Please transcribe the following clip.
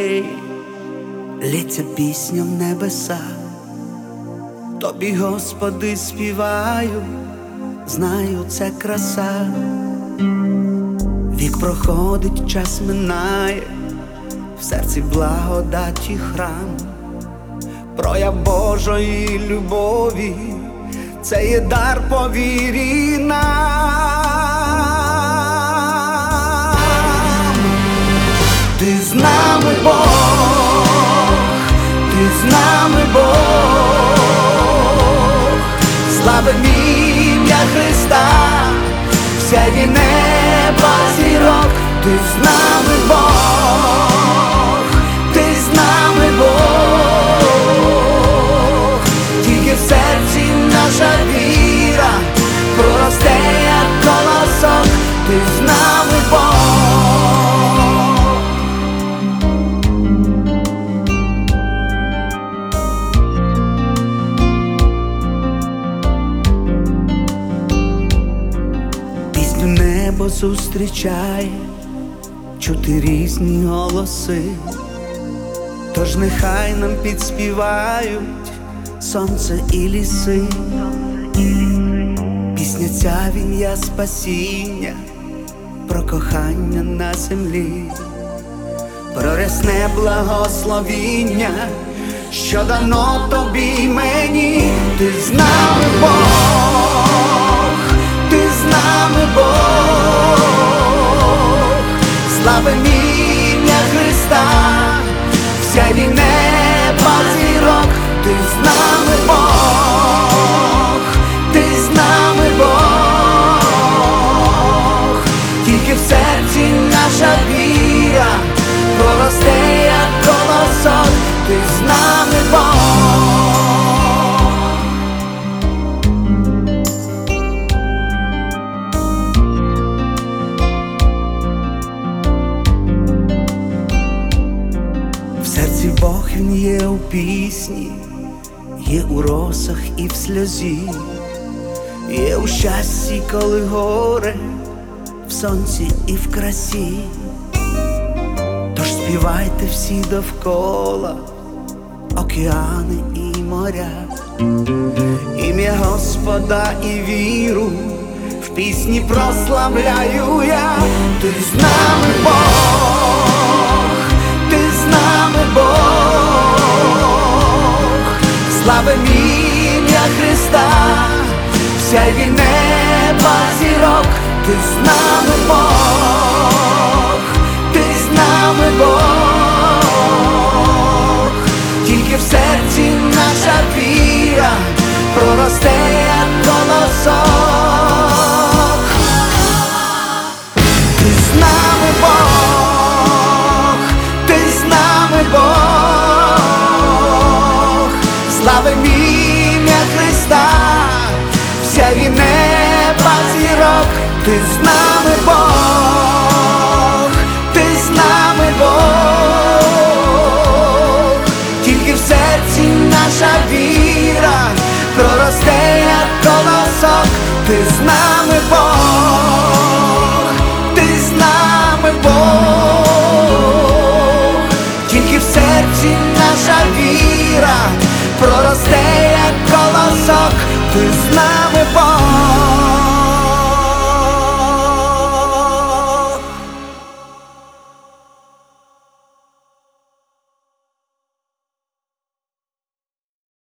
очей лється пісня в небеса. Тобі, Господи, співаю, знаю, це краса. Вік проходить, час минає, в серці благодаті храм, прояв Божої любові, це є дар по вірі нам. Ти з нами, Бог, ти з нами, Бог, славимо ім'я Христа, всяє неба зірок. Ти з нами, Бог, ти з нами, Бог, тільки в серці наша віра проросте, як колосок. Ти з нами, Бог. Пісню небо зустрічає, чути різні голоси, тож нехай нам підспівають сонце і ліси. Пісня ця в ім'я спасіння, про кохання на землі, про рясне благословіння, що дано тобі й мені. Ти з нами, Бог, ти з нами, Бог, славимо ім'я Христа, всяє неба зірок. Ти з нами, Бог, ти з нами, Бог, тільки в серці наша віра проросте, як колосок. Ти з нами, Бог. В серці Бог, він є у пісні, є у росах і в сльозі, є у щасті, коли горе, в сонці і в красі. Тож співайте всі довкола, океани і моря, ім'я Господа і віру в пісні прославляю я. Ти з нами, Бог, ти з нами, Бог, славимо ім'я Христа, всяє неба зірок. Ти з нами, Бог, ти з нами, Бог, тільки в серці наша віра проросте, як колосок. Ти з нами, Бог, ти з нами, Бог, славимо ім'я Христа, всяє неба зірок. Ти з нами, Бог, ти з нами, Бог, тільки в серці наша віра проросте, як колосок. Ти з нами, Бог, ти з нами, Бог, тільки в серці наша віра проросте,